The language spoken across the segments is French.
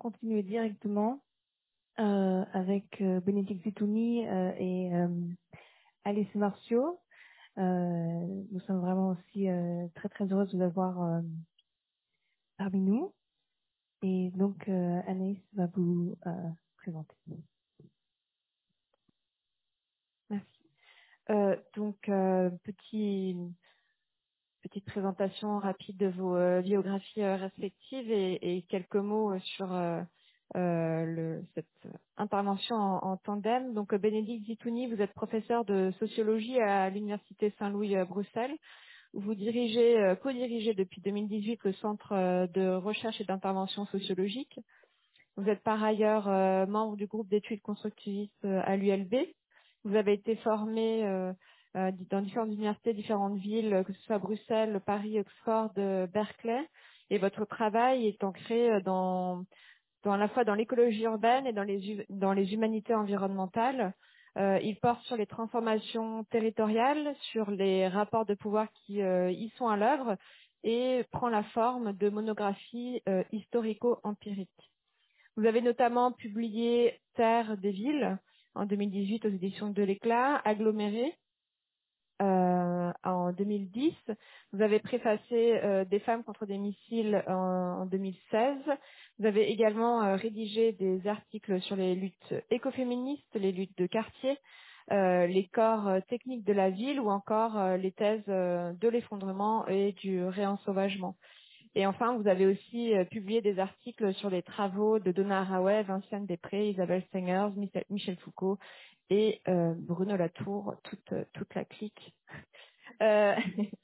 continuer directement avec Bénédicte Zitouni et Alice Martiaux. Nous sommes vraiment aussi très très heureuses de vous avoir parmi nous. Et donc Anaïs va vous présenter. Merci. Petite présentation rapide de vos biographies respectives et quelques mots sur cette intervention en tandem. Donc Bénédicte Zitouni, vous êtes professeur de sociologie à l'Université Saint-Louis Bruxelles. Vous co-dirigez depuis 2018 le Centre de recherche et d'intervention sociologique. Vous êtes par ailleurs membre du groupe d'études constructivistes à l'ULB. Vous avez été formé dans différentes universités, différentes villes, que ce soit Bruxelles, Paris, Oxford, Berkeley. Et votre travail est ancré à la fois dans l'écologie urbaine et dans les humanités environnementales. Il porte sur les transformations territoriales, sur les rapports de pouvoir qui y sont à l'œuvre et prend la forme de monographies historico-empiriques. Vous avez notamment publié Terre des villes en 2018 aux éditions de l'Éclat, Aggloméré en 2010. Vous avez préfacé Des femmes contre des missiles en 2016. Vous avez également rédigé des articles sur les luttes écoféministes, les luttes de quartier, les corps techniques de la ville ou encore les thèses de l'effondrement et du réensauvagement. Et enfin, vous avez aussi publié des articles sur les travaux de Donna Haraway, Vinciane Després, Isabelle Stengers, Michel Foucault et Bruno Latour, toute la clique. Euh,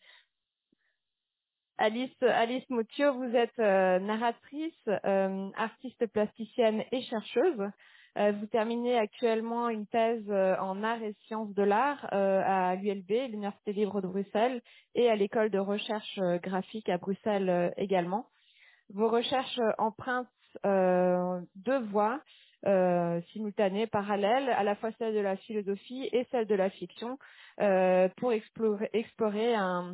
Alice Moutio, vous êtes narratrice, artiste plasticienne et chercheuse. Vous terminez actuellement une thèse en arts et sciences de l'art à l'ULB, l'Université libre de Bruxelles, et à l'école de recherche graphique à Bruxelles également. Vos recherches empruntent deux voies simultanées, parallèles, à la fois celle de la philosophie et celle de la fiction, pour explorer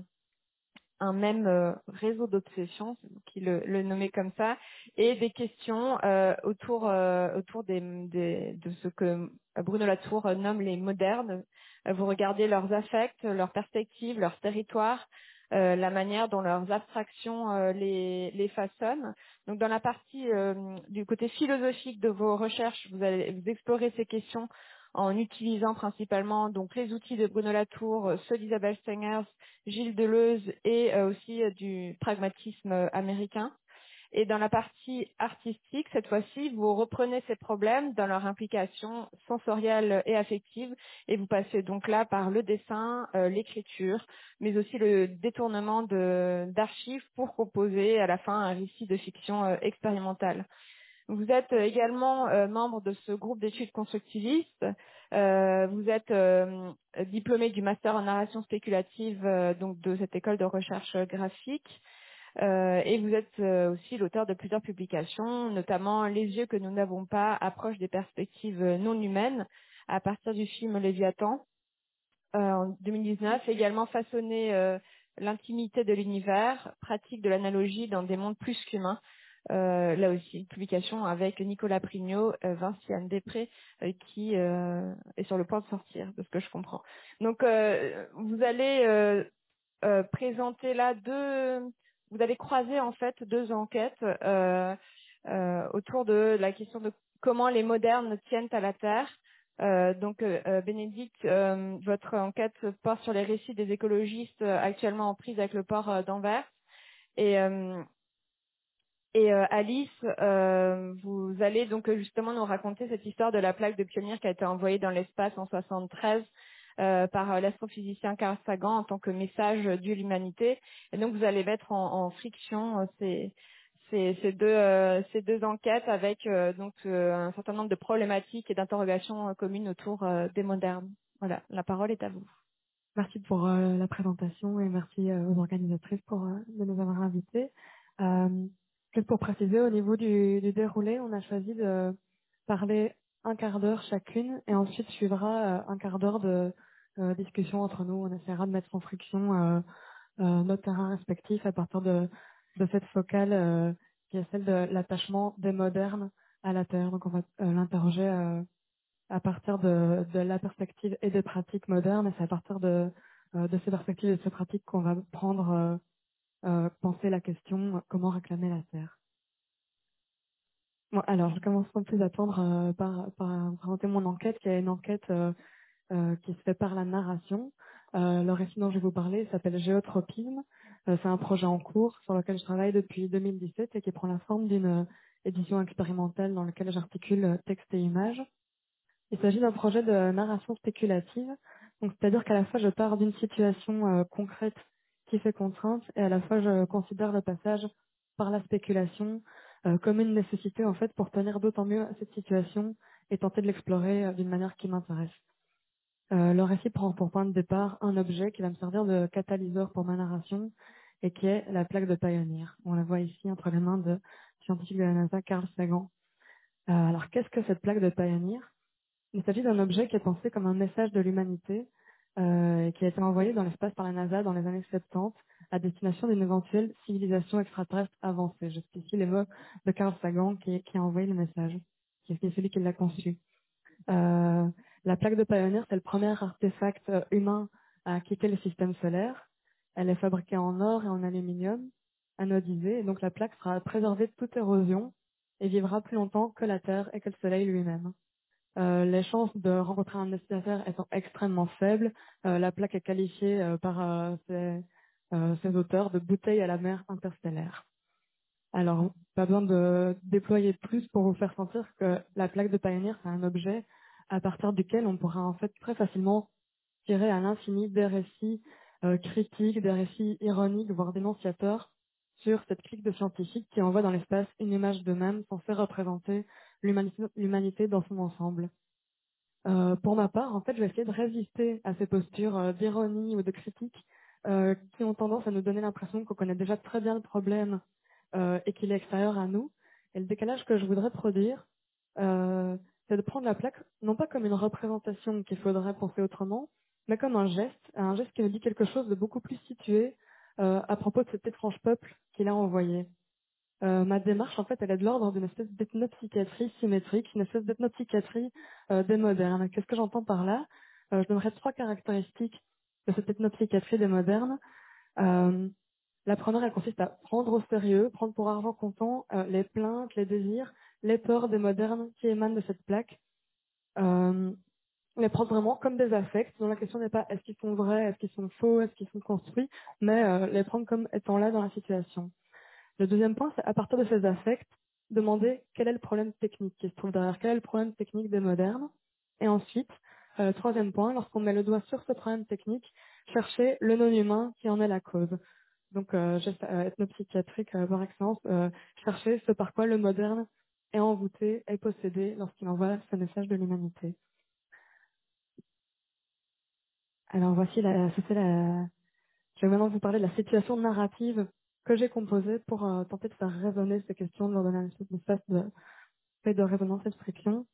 un même réseau d'obsessions, c'est vous qui le nommez comme ça, et des questions autour de ce que Bruno Latour nomme les modernes. Vous regardez leurs affects, leurs perspectives, leurs territoires, la manière dont leurs abstractions les façonnent. Donc dans la partie du côté philosophique de vos recherches, vous explorez ces questions en utilisant principalement donc les outils de Bruno Latour, ceux d'Isabelle Stengers, Gilles Deleuze et aussi du pragmatisme américain. Et dans la partie artistique, cette fois-ci, vous reprenez ces problèmes dans leur implication sensorielle et affective et vous passez donc là par le dessin, l'écriture, mais aussi le détournement d'archives pour composer à la fin un récit de fiction expérimentale. Vous êtes également membre de ce groupe d'études constructivistes. Vous êtes diplômé du master en narration spéculative donc de cette école de recherche graphique. Et vous êtes aussi l'auteur de plusieurs publications, notamment Les yeux que nous n'avons pas, approche des perspectives non humaines, à partir du film Léviathan en 2019. Également façonné l'intimité de l'univers, pratique de l'analogie dans des mondes plus qu'humains. Là aussi, une publication avec Nicolas Prignot, Vinciane Després, qui est sur le point de sortir, de ce que je comprends. Donc, vous allez présenter là vous allez croiser en fait deux enquêtes autour de la question de comment les modernes tiennent à la Terre. Bénédicte, votre enquête porte sur les récits des écologistes actuellement en prise avec le port d'Anvers. Et, euh, Alice, vous allez donc justement nous raconter cette histoire de la plaque de pionnier qui a été envoyée dans l'espace en 73 par l'astrophysicien Carl Sagan en tant que message de l'humanité. Et donc vous allez mettre en friction ces deux enquêtes avec un certain nombre de problématiques et d'interrogations communes autour des modernes. Voilà, la parole est à vous. Merci pour la présentation et merci aux organisatrices de nous avoir invités. Euh, Juste pour préciser, au niveau du déroulé, on a choisi de parler un quart d'heure chacune et ensuite suivra un quart d'heure de discussion entre nous. On essaiera de mettre en friction nos terrains respectifs à partir de cette focale qui est celle de l'attachement des modernes à la Terre. Donc on va l'interroger à partir de la perspective et des pratiques modernes, et c'est à partir de ces perspectives et de ces pratiques qu'on va prendre penser la question comment réclamer la Terre. Bon, alors je commence sans plus attendre par présenter mon enquête, qui est une enquête qui se fait par la narration. Le récit dont je vais vous parler s'appelle Géotropisme. C'est un projet en cours sur lequel je travaille depuis 2017 et qui prend la forme d'une édition expérimentale dans laquelle j'articule texte et images. Il s'agit d'un projet de narration spéculative, donc c'est-à-dire qu'à la fois je pars d'une situation concrète qui fait contrainte et à la fois je considère le passage par la spéculation comme une nécessité en fait pour tenir d'autant mieux cette situation et tenter de l'explorer d'une manière qui m'intéresse. Le récit prend pour point de départ un objet qui va me servir de catalyseur pour ma narration et qui est la plaque de Pioneer. On la voit ici entre les mains de scientifique de la NASA Carl Sagan. Alors qu'est-ce que cette plaque de Pioneer? Il s'agit d'un objet qui est pensé comme un message de l'humanité et qui a été envoyé dans l'espace par la NASA dans les années 70 à destination d'une éventuelle civilisation extraterrestre avancée. Je cite ici les mots de Carl Sagan qui a envoyé le message, qui est celui qui l'a conçu. Euh, la plaque de Pioneer, c'est le premier artefact humain à quitter le système solaire. Elle est fabriquée en or et en aluminium, anodisée, et donc la plaque sera préservée de toute érosion et vivra plus longtemps que la Terre et que le Soleil lui-même. Les chances de rencontrer un destinataire étant extrêmement faibles, la plaque est qualifiée par ses auteurs de bouteille à la mer interstellaire. Alors, pas besoin de déployer plus pour vous faire sentir que la plaque de Pioneer, c'est un objet à partir duquel on pourra en fait très facilement tirer à l'infini des récits critiques, des récits ironiques, voire dénonciateurs sur cette clique de scientifiques qui envoie dans l'espace une image d'eux-mêmes censée représenter l'humanité dans son ensemble. Pour ma part, en fait, je vais essayer de résister à ces postures d'ironie ou de critique qui ont tendance à nous donner l'impression qu'on connaît déjà très bien le problème et qu'il est extérieur à nous. Et le décalage que je voudrais produire, c'est de prendre la plaque non pas comme une représentation qu'il faudrait penser autrement, mais comme un geste qui nous dit quelque chose de beaucoup plus situé à propos de cet étrange peuple qu'il a envoyé. Ma démarche, en fait, elle est de l'ordre d'une espèce d'ethnopsychiatrie symétrique, une espèce d'ethnopsychiatrie des modernes. Qu'est-ce que j'entends par là? Je donnerai trois caractéristiques de cette ethnopsychiatrie des modernes. Euh, la première, elle consiste à prendre au sérieux, prendre pour argent comptant les plaintes, les désirs, les peurs des modernes qui émanent de cette plaque. Euh, les prendre vraiment comme des affects, dont la question n'est pas est-ce qu'ils sont vrais, est-ce qu'ils sont faux, est-ce qu'ils sont construits, mais les prendre comme étant là dans la situation. Le deuxième point, c'est à partir de ces affects, demander quel est le problème technique qui se trouve derrière, quel est le problème technique des modernes. Et ensuite, troisième point, lorsqu'on met le doigt sur ce problème technique, chercher le non-humain qui en est la cause. Donc, geste ethnopsychiatrique par excellence, chercher ce par quoi le moderne est envoûté, est possédé lorsqu'il envoie ce message de l'humanité. Alors voici je vais maintenant vous parler de la situation narrative que j'ai composée pour tenter de faire résonner ces questions, de leur donner un espèce d'espace de fait de résonance et de friction.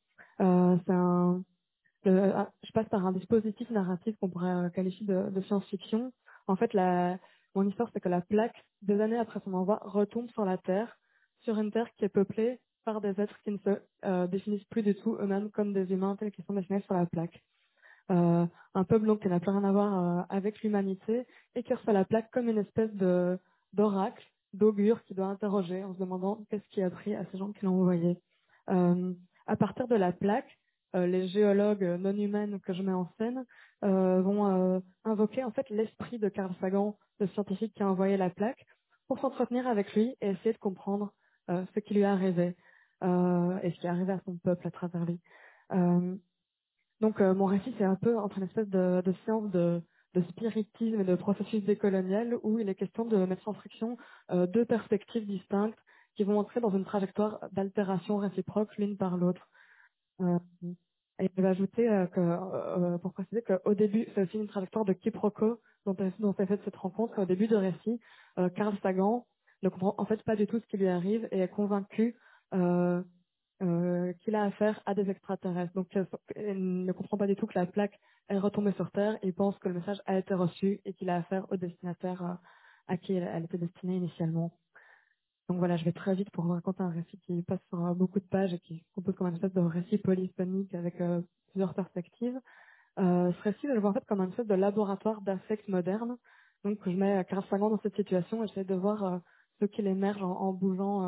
Je passe par un dispositif narratif qu'on pourrait qualifier de science-fiction. En fait, mon histoire, c'est que la plaque, des années après son envoi, retombe sur la Terre, sur une Terre qui est peuplée par des êtres qui ne se définissent plus du tout eux-mêmes comme des humains tels qu'ils sont dessinés sur la plaque. Un peuple donc qui n'a plus rien à voir avec l'humanité et qui reçoit la plaque comme une espèce de d'oracle, d'augure qui doit interroger en se demandant qu'est-ce qui a pris à ces gens qui l'ont envoyé. Euh, à partir de la plaque, les géologues non humaines que je mets en scène vont invoquer en fait l'esprit de Carl Sagan, le scientifique qui a envoyé la plaque, pour s'entretenir avec lui et essayer de comprendre ce qui lui est arrivé et ce qui est arrivé à son peuple à travers lui. Euh, donc mon récit, c'est un peu entre une espèce de séance de spiritisme et de processus décolonial où il est question de mettre en friction deux perspectives distinctes qui vont entrer dans une trajectoire d'altération réciproque l'une par l'autre. Euh, et je vais ajouter pour préciser qu'au début, c'est aussi une trajectoire de quiproquo dont est faite cette rencontre. Au début de récit, Carl Sagan ne comprend en fait pas du tout ce qui lui arrive et est convaincu euh, qu'il a affaire à des extraterrestres. Donc, il ne comprend pas du tout que la plaque est retombée sur Terre. Il pense que le message a été reçu et qu'il a affaire au destinataire à qui elle était destinée initialement. Donc voilà, je vais très vite pour vous raconter un récit qui passe sur beaucoup de pages et qui se compose comme une espèce de récit polyphonique avec plusieurs perspectives. Ce récit, je le vois en fait comme une espèce de laboratoire d'affect moderne. Donc je mets 15 secondes dans cette situation et j'essaie de voir ce qu'il émerge en bougeant,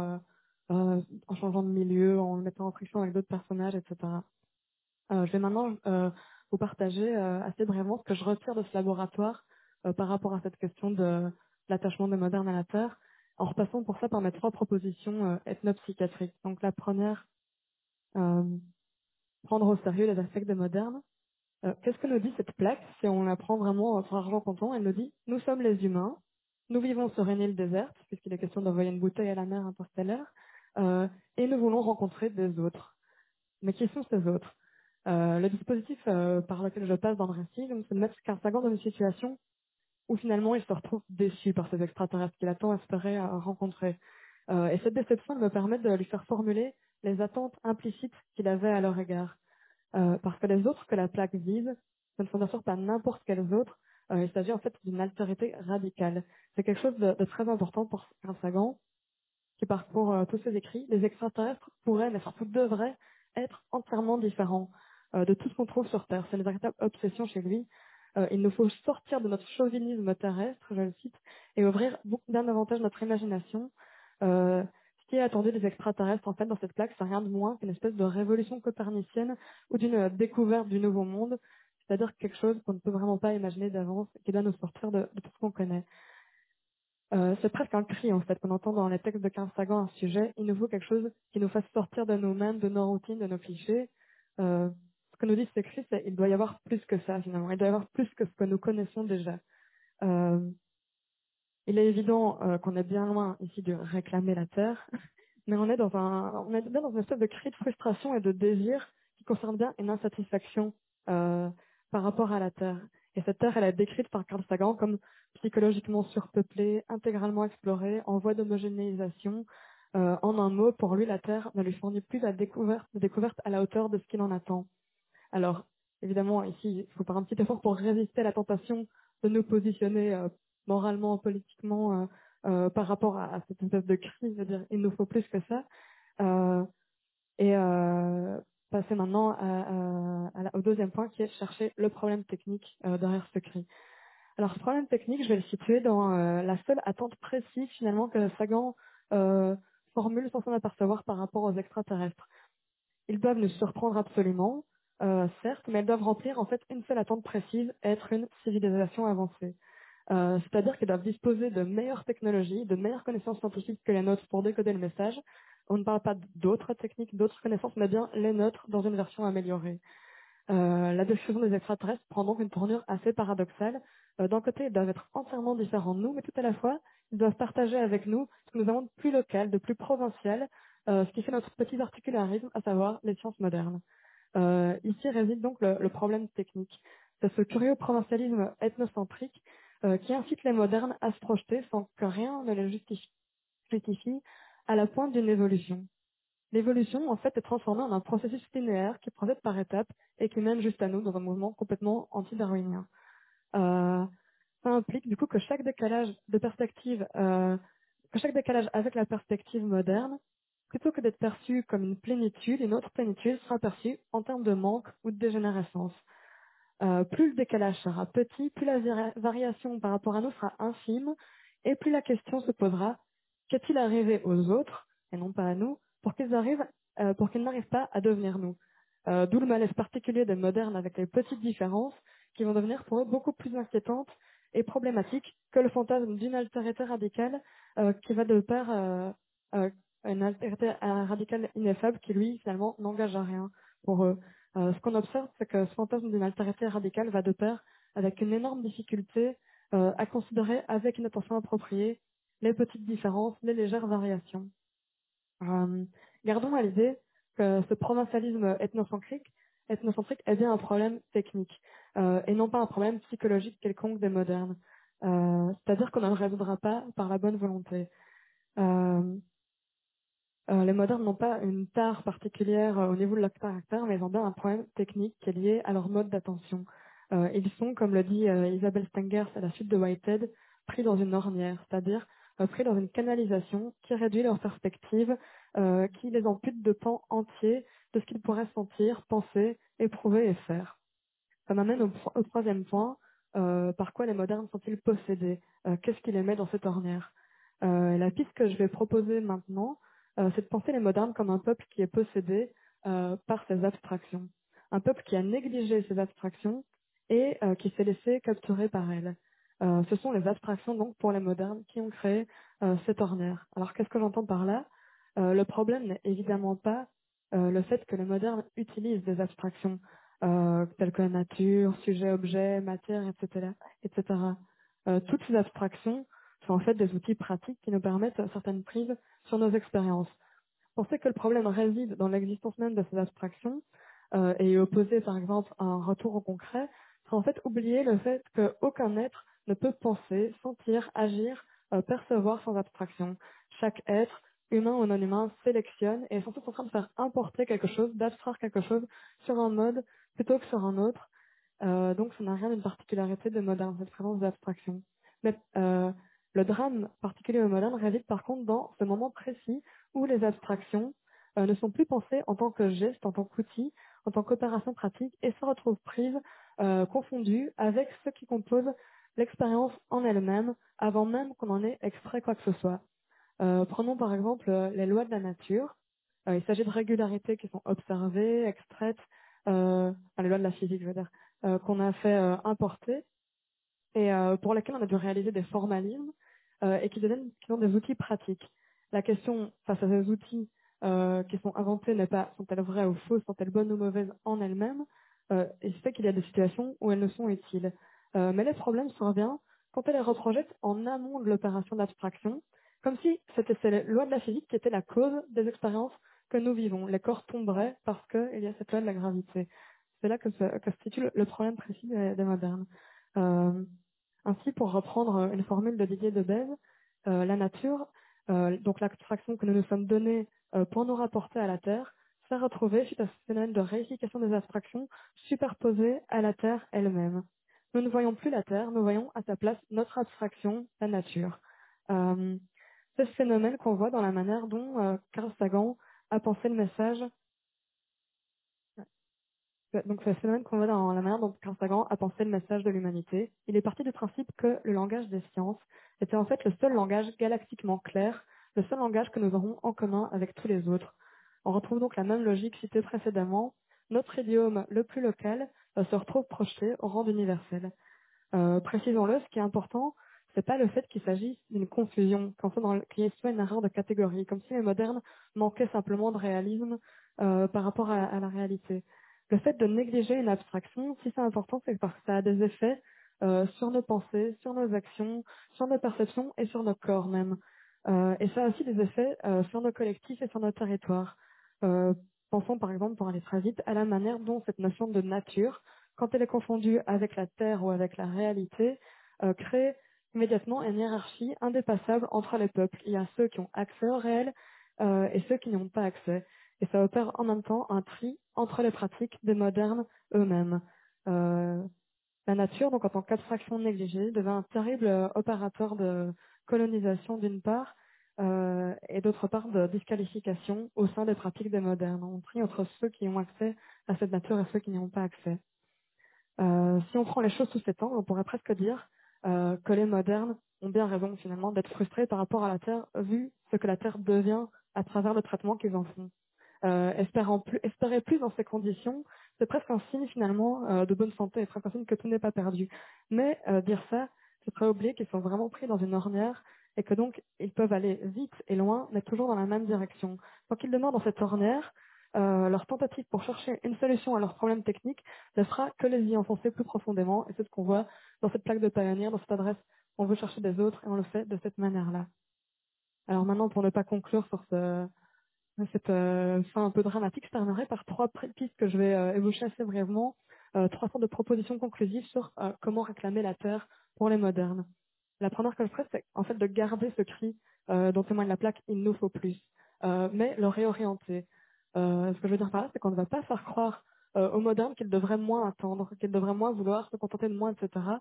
en changeant de milieu, en le mettant en friction avec d'autres personnages, etc. Je vais maintenant vous partager assez brièvement ce que je retire de ce laboratoire par rapport à cette question de l'attachement des modernes à la Terre, en repassant pour ça par mes 3 propositions ethnopsychiatriques. Donc la première, euh, prendre au sérieux les affects des modernes. Qu'est-ce que nous dit cette plaque si on la prend vraiment sur argent comptant? Elle nous dit: nous sommes les humains, nous vivons sur une île déserte, puisqu'il est question d'envoyer une bouteille à la mer interstellaire, euh, et nous voulons rencontrer des autres. Mais qui sont ces autres? Le dispositif par lequel je passe dans le récit, donc, c'est de mettre Carthagon dans une situation où finalement il se retrouve déçu par ces extraterrestres qu'il a tant espéré rencontrer. Et cette déception me permet de lui faire formuler les attentes implicites qu'il avait à leur égard. Parce que les autres que la plaque vise, ce ne sont bien sûr pas n'importe quels autres. Il s'agit en fait d'une altérité radicale. C'est quelque chose de très important pour Carl Sagan, qui parcourt tous ses écrits. Les extraterrestres pourraient, mais surtout devraient, être entièrement différents de tout ce qu'on trouve sur Terre. C'est une véritable obsession chez lui. Il nous faut sortir de notre chauvinisme terrestre, je le cite, et ouvrir beaucoup bien davantage notre imagination. Ce qui est attendu des extraterrestres, en fait, dans cette plaque, c'est rien de moins qu'une espèce de révolution copernicienne ou d'une découverte du nouveau monde, c'est-à-dire quelque chose qu'on ne peut vraiment pas imaginer d'avance, qui doit nous sortir de tout ce qu'on connaît. C'est presque un cri en fait qu'on entend dans les textes de Carl Sagan à un sujet. Il nous faut quelque chose qui nous fasse sortir de nous-mêmes, de nos routines, de nos clichés. Ce que nous dit ce cri, c'est il doit y avoir plus que ça finalement. Il doit y avoir plus que ce que nous connaissons déjà. Euh, il est évident qu'on est bien loin ici de réclamer la Terre, mais on est bien dans une espèce de cri de frustration et de désir qui concerne bien une insatisfaction euh, par rapport à la Terre. Et cette Terre, elle est décrite par Carl Sagan comme psychologiquement surpeuplée, intégralement explorée, en voie d'homogénéisation. En un mot, pour lui, la Terre ne lui fournit plus de découverte à la hauteur de ce qu'il en attend. Alors, évidemment, ici, il faut faire un petit effort pour résister à la tentation de nous positionner moralement, politiquement, par rapport à cette espèce de cri, je veux dire, il nous faut plus que ça. Euh, et passer maintenant au deuxième point qui est chercher le problème technique derrière ce cri. Alors ce problème technique, je vais le situer dans la seule attente précise finalement que Sagan euh, formule sans s'en apercevoir par rapport aux extraterrestres. Ils doivent nous surprendre absolument, certes, mais ils doivent remplir en fait une seule attente précise, être une civilisation avancée. C'est-à-dire qu'ils doivent disposer de meilleures technologies, de meilleures connaissances scientifiques que les nôtres pour décoder le message. On ne parle pas d'autres techniques, d'autres connaissances, mais bien les nôtres dans une version améliorée. La description des extraterrestres prend donc une tournure assez paradoxale. D'un côté, ils doivent être entièrement différents de nous, mais tout à la fois, ils doivent partager avec nous ce que nous avons de plus local, de plus provincial, ce qui fait notre petit particularisme, à savoir les sciences modernes. Ici réside donc le problème technique. C'est ce curieux provincialisme ethnocentrique qui incite les modernes à se projeter sans que rien ne les justifie à la pointe d'une évolution. L'évolution, en fait, est transformée en un processus linéaire qui procède par étapes et qui mène juste à nous dans un mouvement complètement anti-darwinien. Euh, Ça implique du coup que chaque décalage de perspective, que chaque décalage avec la perspective moderne, plutôt que d'être perçu comme une autre plénitude sera perçue en termes de manque ou de dégénérescence. Plus le décalage sera petit, plus la variation par rapport à nous sera infime, et plus la question se posera: qu'est-il arrivé aux autres, et non pas à nous, pour qu'ils n'arrivent pas à devenir nous. D'où le malaise particulier des modernes avec les petites différences, qui vont devenir pour eux beaucoup plus inquiétantes et problématiques que le fantasme d'une altérité radicale qui va de pair une altérité radicale ineffable qui lui finalement n'engage à rien pour eux. Ce qu'on observe, c'est que ce fantasme d'une altérité radicale va de pair avec une énorme difficulté à considérer avec une attention appropriée les petites différences, les légères variations. Euh, Gardons à l'idée que ce provincialisme ethnocentrique est bien un problème technique et non pas un problème psychologique quelconque des modernes. C'est-à-dire qu'on ne le résoudra pas par la bonne volonté. Euh, les modernes n'ont pas une tare particulière au niveau de leur caractère, mais ils ont bien un problème technique qui est lié à leur mode d'attention. Ils sont, comme le dit Isabelle Stengers à la suite de Whitehead, pris dans une ornière, c'est-à-dire pris dans une canalisation qui réduit leur perspective, qui les ampute de pans entiers de ce qu'ils pourraient sentir, penser, éprouver et faire. Ça m'amène au troisième point. Par quoi les modernes sont-ils possédés? Qu'est-ce qui les met dans cette ornière? La piste que je vais proposer maintenant, c'est de penser les modernes comme un peuple qui est possédé par ses abstractions. Un peuple qui a négligé ses abstractions et qui s'est laissé capturer par elles. Ce sont les abstractions donc pour les modernes qui ont créé cette ornière. Alors qu'est-ce que j'entends par là? Le problème n'est évidemment pas le fait que les modernes utilisent des abstractions telles que la nature, sujet, objet, matière, etc., etc. Toutes ces abstractions sont en fait des outils pratiques qui nous permettent certaines prises sur nos expériences. Penser que le problème réside dans l'existence même de ces abstractions et opposer par exemple à un retour au concret, c'est en fait oublier le fait qu'aucun être ne peut penser, sentir, agir, percevoir sans abstraction. Chaque être, humain ou non humain, sélectionne et est sans cesse en train de faire importer quelque chose, d'abstraire quelque chose sur un mode plutôt que sur un autre. Donc ça n'a rien d'une particularité de moderne, cette présence d'abstraction. Mais le drame particulier au moderne réside par contre dans ce moment précis où les abstractions ne sont plus pensées en tant que geste, en tant qu'outil, en tant qu'opération pratique et se retrouvent prises, confondues avec ce qui compose l'expérience en elle-même avant même qu'on en ait extrait quoi que ce soit. Prenons par exemple les lois de la nature. Il s'agit de régularités qui sont observées, extraites, enfin, les lois de la physique, je veux dire, qu'on a fait importer et pour lesquelles on a dû réaliser des formalismes et qui sont des outils pratiques. La question face à ces outils qui sont inventés n'est pas sont-elles vraies ou fausses, sont-elles bonnes ou mauvaises en elles-mêmes, et c'est qu'il y a des situations où elles ne sont utiles. Mais les problèmes surviennent quand elles les reprojettent en amont de l'opération d'abstraction, comme si c'était ces lois de la physique qui étaient la cause des expériences que nous vivons. Les corps tomberaient parce qu'il y a cette loi de la gravité. C'est là que se situe le problème précis des modernes. Euh, Ainsi, pour reprendre une formule de Didier Debèze, la nature, donc l'abstraction que nous nous sommes donnée pour nous rapporter à la Terre, s'est retrouvée suite à ce phénomène de réification des abstractions superposées à la Terre elle-même. Nous ne voyons plus la Terre, nous voyons à sa place notre abstraction, la nature. Euh, c'est ce phénomène qu'on voit dans la manière dont Carl Sagan a pensé le message. Donc c'est le phénomène qu'on voit dans la manière dont Carl Sagan a pensé le message de l'humanité. Il est parti du principe que le langage des sciences était en fait le seul langage galactiquement clair, le seul langage que nous aurons en commun avec tous les autres. On retrouve donc la même logique citée précédemment. Notre idiome le plus local se retrouve projeté au rang d'universel. Précisons-le, ce qui est important, c'est pas le fait qu'il s'agisse d'une confusion, qu'il y ait soit une erreur de catégorie, comme si les modernes manquaient simplement de réalisme par rapport à la réalité. Le fait de négliger une abstraction, si c'est important, c'est parce que ça a des effets sur nos pensées, sur nos actions, sur nos perceptions et sur nos corps même. Et ça a aussi des effets sur nos collectifs et sur nos territoires. Euh, Pensons par exemple, pour aller très vite, à la manière dont cette notion de nature quand elle est confondue avec la terre ou avec la réalité, crée immédiatement une hiérarchie indépassable entre les peuples. Il y a ceux qui ont accès au réel et ceux qui n'y ont pas accès. Et ça opère en même temps un tri entre les pratiques des modernes eux-mêmes. Euh, la nature, donc en tant qu'abstraction négligée, devint un terrible opérateur de colonisation d'une part et d'autre part de disqualification au sein des pratiques des modernes. On trie entre ceux qui ont accès à cette nature et ceux qui n'y ont pas accès. Si on prend les choses sous cet angle, on pourrait presque dire que les modernes ont bien raison finalement d'être frustrés par rapport à la Terre, vu ce que la Terre devient à travers le traitement qu'ils en font. Espérer plus dans ces conditions, c'est presque un signe finalement de bonne santé, et presque un signe que tout n'est pas perdu. Mais dire ça, c'est serait oublier qu'ils sont vraiment pris dans une ornière et que donc ils peuvent aller vite et loin, mais toujours dans la même direction. Tant qu'ils demeurent dans cette ornière, leur tentative pour chercher une solution à leurs problèmes techniques ne fera que les y enfoncer plus profondément, et c'est ce qu'on voit dans cette plaque de Pioneer, dans cette adresse. On veut chercher des autres et on le fait de cette manière-là. Alors maintenant, pour ne pas conclure sur cette fin un peu dramatique, je terminerai par trois pistes que je vais ébaucher assez brièvement, trois sortes de propositions conclusives sur comment réclamer la terre pour les modernes. La première que je ferai, c'est en fait de garder ce cri dont témoigne la plaque «Il nous faut plus», mais le réorienter. Ce que je veux dire par là, c'est qu'on ne va pas faire croire aux modernes qu'ils devraient moins attendre, qu'ils devraient moins vouloir se contenter de moins, etc.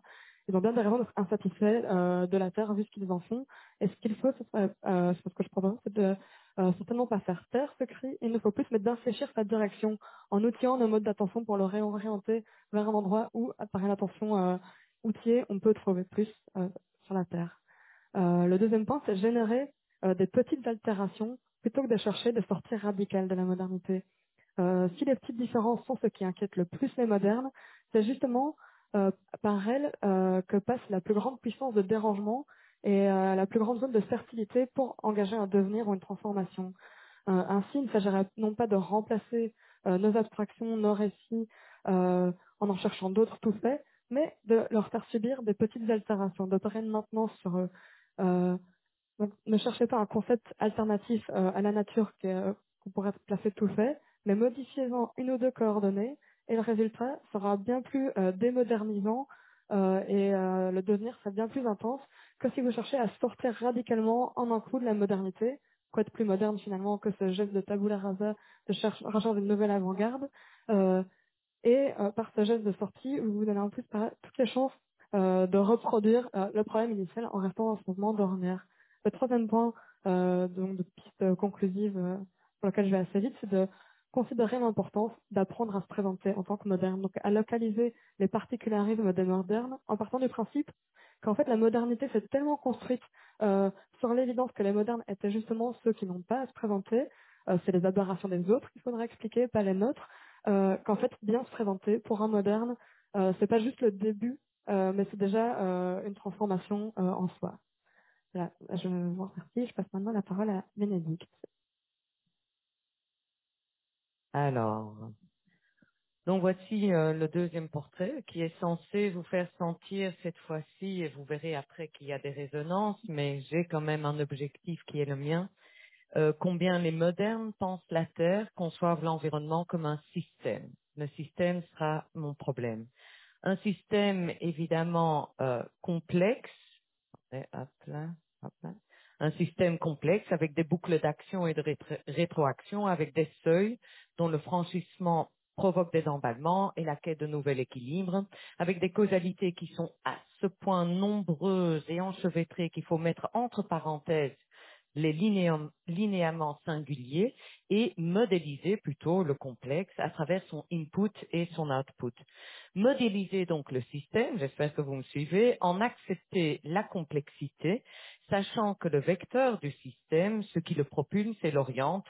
ils ont bien des raisons d'être insatisfaits de la Terre vu ce qu'ils en font. Et ce qu'il faut, c'est ce que je propose, c'est de certainement pas faire taire ce cri. Il nous faut plus, mais d'infléchir sa direction en outillant nos modes d'attention pour le réorienter vers un endroit où, par une attention outillée, on peut trouver plus sur la Terre. Le deuxième point, c'est générer des petites altérations plutôt que de chercher des sorties radicales de la modernité. Si les petites différences sont ce qui inquiète le plus les modernes, c'est justement par elles que passe la plus grande puissance de dérangement et la plus grande zone de fertilité pour engager un devenir ou une transformation. Ainsi, il ne s'agirait non pas de remplacer nos abstractions, nos récits en cherchant d'autres tout faits, mais de leur faire subir des petites altérations, d'opérer une maintenance sur eux. Euh, donc, ne cherchez pas un concept alternatif à la nature qu'on pourrait placer tout fait, mais modifiez-en une ou deux coordonnées et le résultat sera bien plus démodernisant et le devenir sera bien plus intense que si vous cherchez à sortir radicalement en un coup de la modernité. Quoi de plus moderne finalement que ce geste de tabula rasa de chercheur d'une nouvelle avant-garde. Euh, par ce geste de sortie, vous vous donnez en plus toutes les chances de reproduire le problème initial en restant dans ce mouvement d'ornière. Le troisième point, donc de piste conclusive pour laquelle je vais assez vite, c'est de considérer l'importance d'apprendre à se présenter en tant que moderne, donc à localiser les particularismes des modernes en partant du principe qu'en fait la modernité s'est tellement construite sur l'évidence que les modernes étaient justement ceux qui n'ont pas à se présenter, c'est les aberrations des autres qu'il faudrait expliquer, pas les nôtres, qu'en fait bien se présenter pour un moderne, c'est pas juste le début, mais c'est déjà une transformation en soi. Voilà, je vous remercie. Je passe maintenant la parole à Bénédicte. Alors, donc voici le deuxième portrait qui est censé vous faire sentir cette fois-ci, et vous verrez après qu'il y a des résonances, mais j'ai quand même un objectif qui est le mien, combien les modernes pensent la Terre, conçoivent l'environnement comme un système. Le système sera mon problème. Un système évidemment complexe, et hop là, hop là. Un système complexe avec des boucles d'action et de rétroaction, avec des seuils dont le franchissement provoque des emballements et la quête de nouvel équilibre, avec des causalités qui sont à ce point nombreuses et enchevêtrées qu'il faut mettre entre parenthèses les linéaments singuliers et modéliser plutôt le complexe à travers son input et son output. Modéliser donc le système, j'espère que vous me suivez, en accepter la complexité, sachant que le vecteur du système, ce qui le propulse et l'oriente,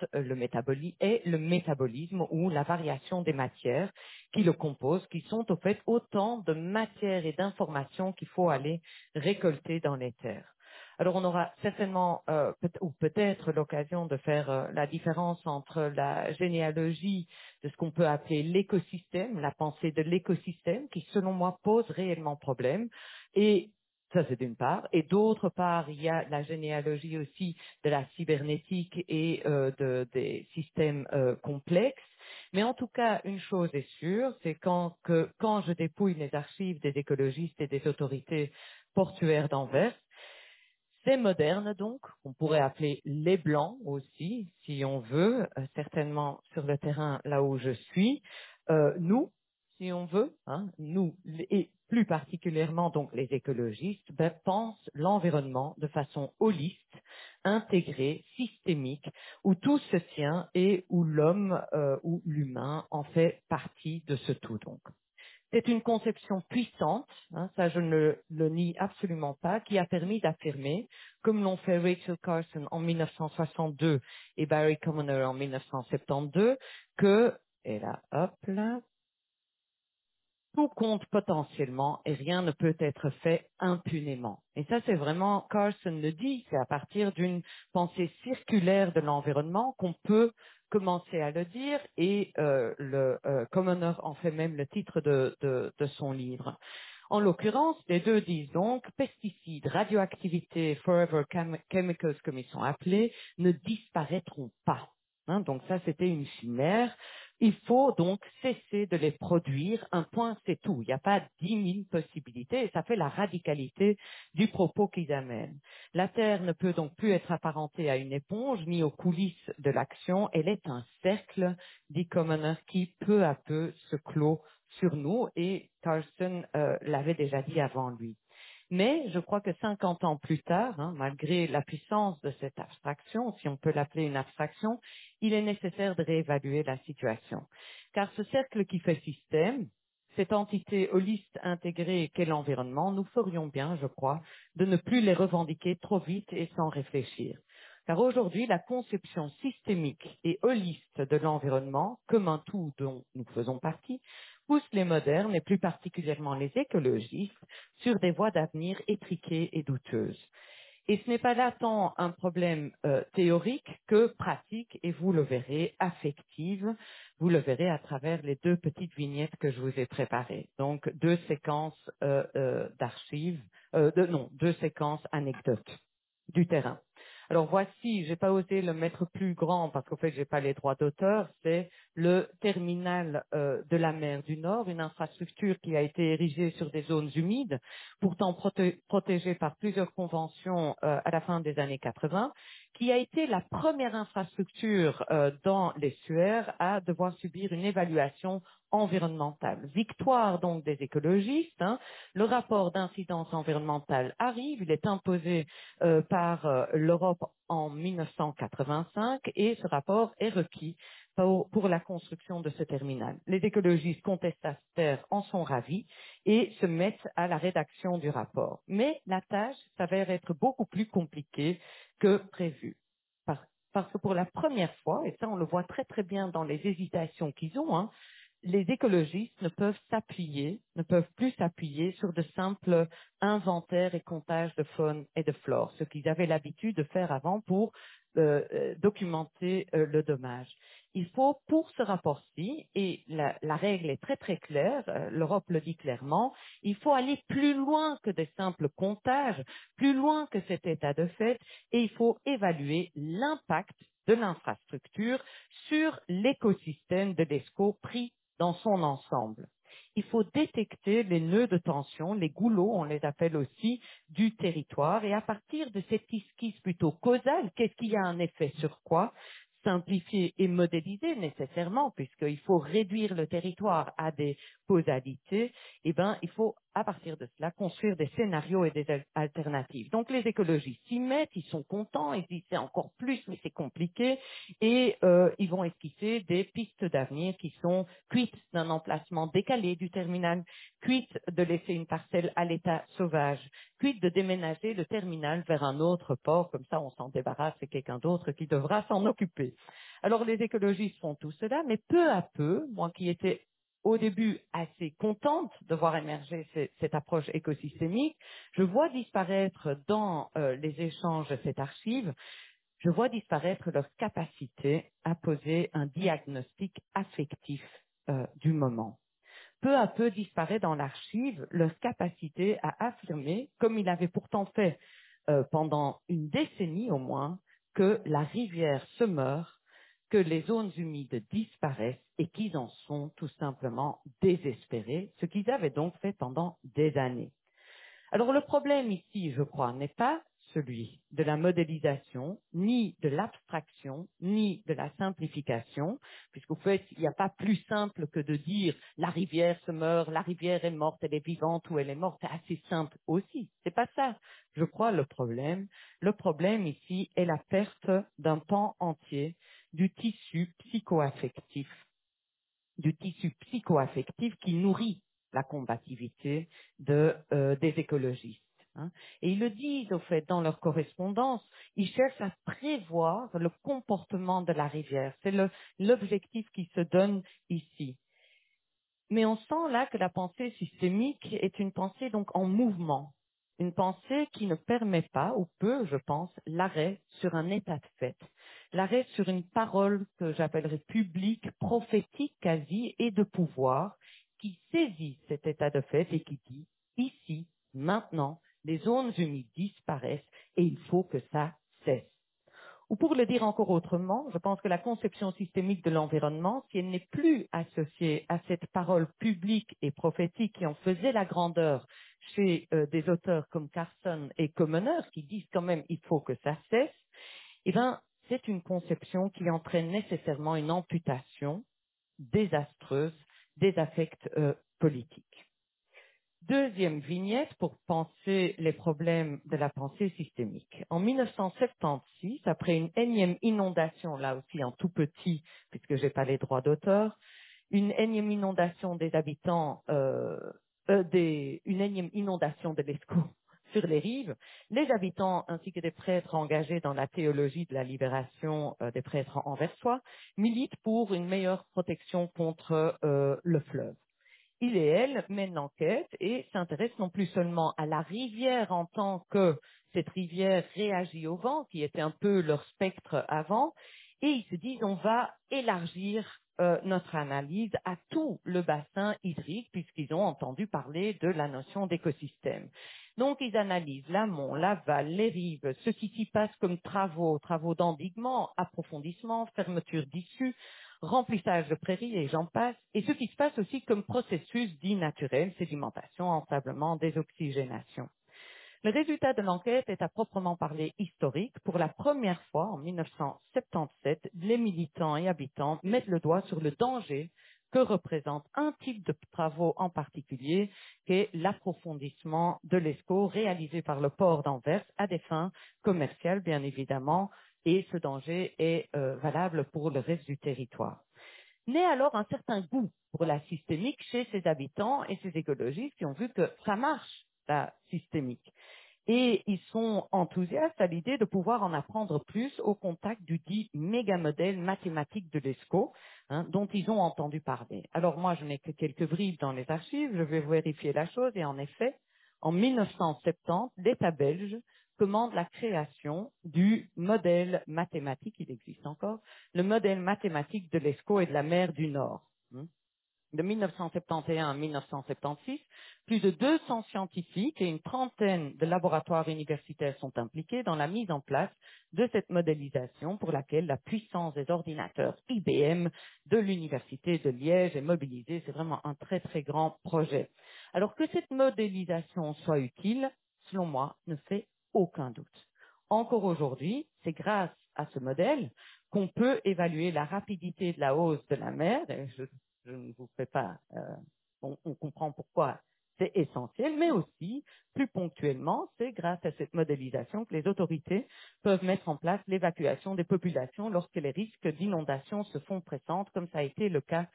est le métabolisme ou la variation des matières qui le composent, qui sont au fait autant de matières et d'informations qu'il faut aller récolter dans les terres. Alors on aura certainement ou peut-être l'occasion de faire la différence entre la généalogie de ce qu'on peut appeler l'écosystème, la pensée de l'écosystème, qui selon moi pose réellement problème. Et ça c'est d'une part. Et d'autre part, il y a la généalogie aussi de la cybernétique et des systèmes complexes. Mais en tout cas, une chose est sûre, c'est que quand je dépouille les archives des écologistes et des autorités portuaires d'Anvers, c'est moderne donc, on pourrait appeler les blancs aussi, si on veut, certainement sur le terrain là où je suis, nous, si on veut, hein, nous, et plus particulièrement donc les écologistes, pensent l'environnement de façon holiste, intégrée, systémique, où tout se tient et où l'homme ou l'humain en fait partie de ce tout donc. C'est une conception puissante, hein, ça je ne le nie absolument pas, qui a permis d'affirmer, comme l'ont fait Rachel Carson en 1962 et Barry Commoner en 1972, que, et là, hop là, tout compte potentiellement et rien ne peut être fait impunément. Et ça, c'est vraiment, Carson le dit, c'est à partir d'une pensée circulaire de l'environnement qu'on peut commencer à le dire et Commoner en fait même le titre de son livre. En l'occurrence, les deux disent donc pesticides, radioactivité, forever chemicals comme ils sont appelés, ne disparaîtront pas. Hein, donc ça, c'était une chimère. Il faut donc cesser de les produire. Un point, c'est tout. Il n'y a pas 10 000 possibilités et ça fait la radicalité du propos qu'ils amènent. La Terre ne peut donc plus être apparentée à une éponge ni aux coulisses de l'action. Elle est un cercle, dit Commoner, qui peu à peu se clôt sur nous et Carson l'avait déjà dit avant lui. Mais je crois que 50 ans plus tard, malgré la puissance de cette abstraction, si on peut l'appeler une abstraction, il est nécessaire de réévaluer la situation. Car ce cercle qui fait système, cette entité holiste intégrée qu'est l'environnement, nous ferions bien, je crois, de ne plus les revendiquer trop vite et sans réfléchir. Car aujourd'hui, la conception systémique et holiste de l'environnement, comme un tout dont nous faisons partie, pousse les modernes, et plus particulièrement les écologistes, sur des voies d'avenir étriquées et douteuses. Et ce n'est pas là tant un problème théorique que pratique, et vous le verrez, affective. Vous le verrez à travers les deux petites vignettes que je vous ai préparées. Donc, deux séquences d'archives, deux séquences anecdotes du terrain. Alors voici, j'ai pas osé le mettre plus grand parce qu'au fait, j'ai pas les droits d'auteur. C'est le terminal de la mer du Nord, une infrastructure qui a été érigée sur des zones humides, pourtant protégée par plusieurs conventions à la fin des années 80, qui a été la première infrastructure dans l'estuaire à devoir subir une évaluation environnementale. Victoire donc des écologistes, le rapport d'incidence environnementale arrive, il est imposé par l'Europe en 1985 et ce rapport est requis pour la construction de ce terminal. Les écologistes contestataires en sont ravis et se mettent à la rédaction du rapport. Mais la tâche s'avère être beaucoup plus compliquée que prévu. Parce que pour la première fois, et ça on le voit très très bien dans les hésitations qu'ils ont, les écologistes ne peuvent plus s'appuyer sur de simples inventaires et comptages de faune et de flore, ce qu'ils avaient l'habitude de faire avant pour documenter le dommage. Il faut, pour ce rapport-ci, et la règle est très très claire, l'Europe le dit clairement, il faut aller plus loin que des simples comptages, plus loin que cet état de fait, et il faut évaluer l'impact de l'infrastructure sur l'écosystème de l'ESCO pris dans son ensemble. Il faut détecter les nœuds de tension, les goulots, on les appelle aussi, du territoire, et à partir de cette esquisse plutôt causale, qu'est-ce qui a un effet sur quoi? Simplifier et modéliser nécessairement, puisqu'il faut réduire le territoire à des causalités, il faut, à partir de cela, construire des scénarios et des alternatives. Donc les écologistes s'y mettent, ils sont contents, ils disent c'est encore plus, mais c'est compliqué, et ils vont esquisser des pistes d'avenir qui sont cuites d'un emplacement décalé du terminal, cuites de laisser une parcelle à l'état sauvage, cuites de déménager le terminal vers un autre port, comme ça on s'en débarrasse, c'est quelqu'un d'autre qui devra s'en occuper. Alors les écologistes font tout cela, mais peu à peu, moi qui étais au début assez contente de voir émerger cette approche écosystémique, je vois disparaître dans les échanges de cette archive, je vois disparaître leur capacité à poser un diagnostic affectif du moment. Peu à peu disparaît dans l'archive leur capacité à affirmer, comme il avait pourtant fait pendant une décennie au moins, que la rivière se meurt, que les zones humides disparaissent et qu'ils en sont tout simplement désespérés, ce qu'ils avaient donc fait pendant des années. Alors le problème ici, je crois, n'est pas celui de la modélisation, ni de l'abstraction, ni de la simplification, puisqu'au fait, il n'y a pas plus simple que de dire la rivière se meurt, la rivière est morte, elle est vivante ou elle est morte. C'est assez simple aussi. C'est pas ça, je crois, le problème. Le problème ici est la perte d'un pan entier du tissu psychoaffectif qui nourrit la combativité des écologistes. Et ils le disent, au fait, dans leur correspondance, ils cherchent à prévoir le comportement de la rivière. C'est l'objectif qu'ils se donnent ici. Mais on sent là que la pensée systémique est une pensée donc en mouvement, une pensée qui ne permet pas, ou peu, je pense, l'arrêt sur un état de fait, l'arrêt sur une parole que j'appellerais publique, prophétique quasi, et de pouvoir, qui saisit cet état de fait et qui dit, ici, maintenant, les zones humides disparaissent et il faut que ça cesse. Ou pour le dire encore autrement, je pense que la conception systémique de l'environnement, si elle n'est plus associée à cette parole publique et prophétique qui en faisait la grandeur chez des auteurs comme Carson et Commoner, qui disent quand même il faut que ça cesse, c'est une conception qui entraîne nécessairement une amputation désastreuse des affects politiques. Deuxième vignette pour penser les problèmes de la pensée systémique. En 1976, après une énième inondation, là aussi en tout petit, puisque j'ai pas les droits d'auteur, une énième inondation des habitants, une énième inondation de l'Escaut sur les rives, les habitants ainsi que des prêtres engagés dans la théologie de la libération des prêtres anversois militent pour une meilleure protection contre le fleuve. Il et elle mènent l'enquête et s'intéressent non plus seulement à la rivière en tant que cette rivière réagit au vent, qui était un peu leur spectre avant, et ils se disent on va élargir notre analyse à tout le bassin hydrique puisqu'ils ont entendu parler de la notion d'écosystème. Donc ils analysent l'amont, l'aval, les rives, ce qui s'y passe comme travaux d'endiguement, approfondissement, fermeture d'issues, remplissage de prairies et j'en passe, et ce qui se passe aussi comme processus dit naturel, sédimentation, ensablement, désoxygénation. Le résultat de l'enquête est à proprement parler historique. Pour la première fois, en 1977, les militants et habitants mettent le doigt sur le danger que représente un type de travaux en particulier, qui est l'approfondissement de l'Escaut réalisé par le port d'Anvers à des fins commerciales, bien évidemment, et ce danger est valable pour le reste du territoire. Naît alors un certain goût pour la systémique chez ces habitants et ces écologistes qui ont vu que ça marche, la systémique. Et ils sont enthousiastes à l'idée de pouvoir en apprendre plus au contact du dit méga-modèle mathématique de l'ESCO, dont ils ont entendu parler. Alors moi, je n'ai que quelques bribes dans les archives, je vais vérifier la chose, et en effet, en 1970, l'État belge commande la création du modèle mathématique, il existe encore, le modèle mathématique de l'ESCO et de la mer du Nord. De 1971 à 1976, plus de 200 scientifiques et une trentaine de laboratoires universitaires sont impliqués dans la mise en place de cette modélisation pour laquelle la puissance des ordinateurs IBM de l'Université de Liège est mobilisée. C'est vraiment un très très grand projet. Alors que cette modélisation soit utile, selon moi, ne fait aucun doute. Encore aujourd'hui, c'est grâce à ce modèle qu'on peut évaluer la rapidité de la hausse de la mer. Et je ne vous fais pas, on comprend pourquoi c'est essentiel, mais aussi, plus ponctuellement, c'est grâce à cette modélisation que les autorités peuvent mettre en place l'évacuation des populations lorsque les risques d'inondation se font pressants, comme ça a été le cas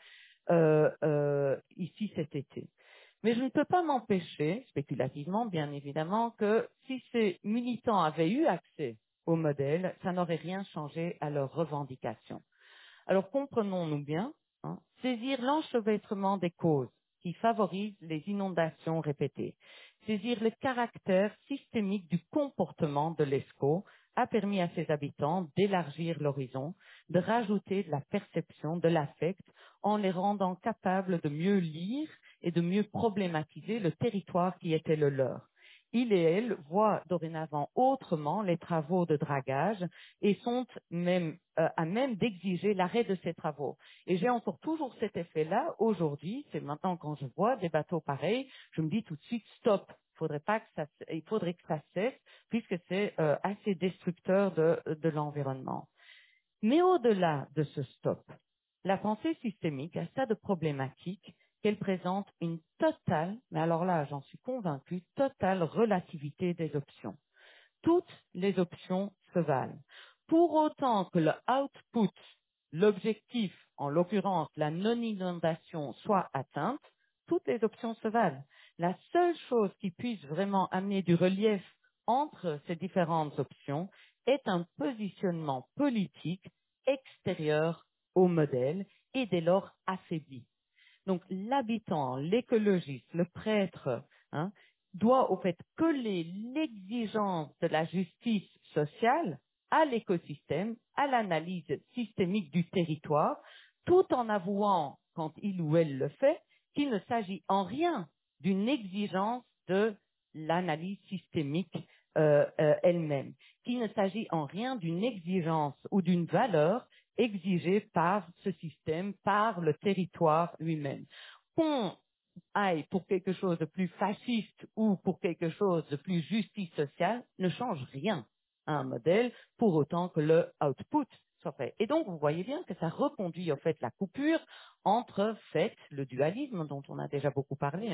ici cet été. Mais je ne peux pas m'empêcher, spéculativement bien évidemment, que si ces militants avaient eu accès au modèle, ça n'aurait rien changé à leurs revendications. Alors comprenons-nous bien, saisir l'enchevêtrement des causes qui favorisent les inondations répétées, saisir le caractère systémique du comportement de l'ESCO a permis à ses habitants d'élargir l'horizon, de rajouter de la perception, de l'affect, en les rendant capables de mieux lire et de mieux problématiser le territoire qui était le leur. Il et elle voient dorénavant autrement les travaux de dragage et sont même à même d'exiger l'arrêt de ces travaux. Et j'ai encore toujours cet effet-là aujourd'hui. C'est maintenant quand je vois des bateaux pareils, je me dis tout de suite stop. Il faudrait que ça cesse puisque c'est assez destructeur de l'environnement. Mais au-delà de ce stop, la pensée systémique a ça de problématique qu'elle présente une totale, mais alors là j'en suis convaincue, totale relativité des options. Toutes les options se valent. Pour autant que le output, l'objectif, en l'occurrence la non-inondation, soit atteinte, toutes les options se valent. La seule chose qui puisse vraiment amener du relief entre ces différentes options est un positionnement politique extérieur au modèle et dès lors affaibli. Donc l'habitant, l'écologiste, le prêtre, doit au fait coller l'exigence de la justice sociale à l'écosystème, à l'analyse systémique du territoire, tout en avouant, quand il ou elle le fait, qu'il ne s'agit en rien d'une exigence de l'analyse systémique elle-même, qu'il ne s'agit en rien d'une exigence ou d'une valeur exigée par ce système, par le territoire lui-même. Qu'on aille pour quelque chose de plus fasciste ou pour quelque chose de plus justice sociale ne change rien à un modèle pour autant que le output soit fait. Et donc, vous voyez bien que ça reconduit en fait la coupure entre fait, le dualisme dont on a déjà beaucoup parlé,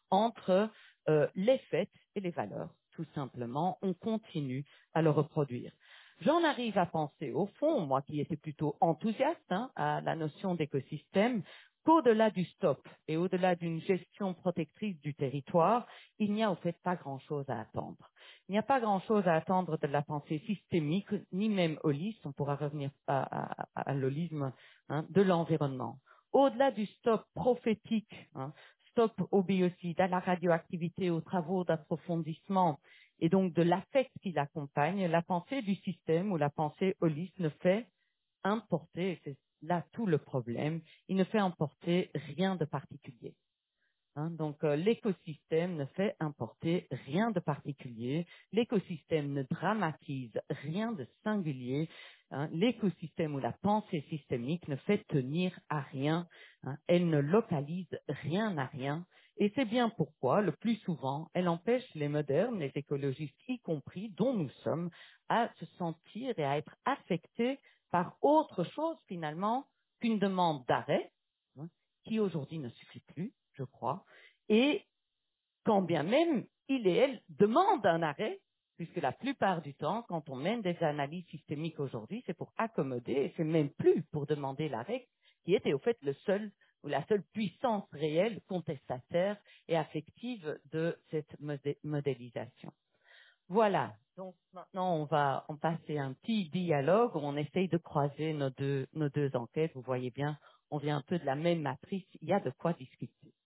entre les faits et les valeurs, tout simplement. On continue à le reproduire. J'en arrive à penser, au fond, moi qui étais plutôt enthousiaste à la notion d'écosystème, qu'au-delà du stop et au-delà d'une gestion protectrice du territoire, il n'y a au fait pas grand-chose à attendre. Il n'y a pas grand-chose à attendre de la pensée systémique, ni même holiste, on pourra revenir à l'holisme de l'environnement. Au-delà du stop prophétique, stop au biocide, à la radioactivité, aux travaux d'approfondissement, et donc de l'affect qui l'accompagne, la pensée du système ou la pensée holiste ne fait importer, et c'est là tout le problème, il ne fait importer rien de particulier. Donc l'écosystème ne fait importer rien de particulier, l'écosystème ne dramatise rien de singulier, l'écosystème ou la pensée systémique ne fait tenir à rien, elle ne localise rien à rien, et c'est bien pourquoi, le plus souvent, elle empêche les modernes, les écologistes y compris, dont nous sommes, à se sentir et à être affectés par autre chose finalement qu'une demande d'arrêt, qui aujourd'hui ne suffit plus, je crois, et quand bien même il et elle demandent un arrêt, puisque la plupart du temps, quand on mène des analyses systémiques aujourd'hui, c'est pour accommoder, et c'est même plus pour demander l'arrêt, qui était au fait le seul ou la seule puissance réelle, contestataire et affective de cette modélisation. Voilà. Donc maintenant, on va en passer un petit dialogue où on essaye de croiser nos deux enquêtes. Vous voyez bien, on vient un peu de la même matrice. Il y a de quoi discuter.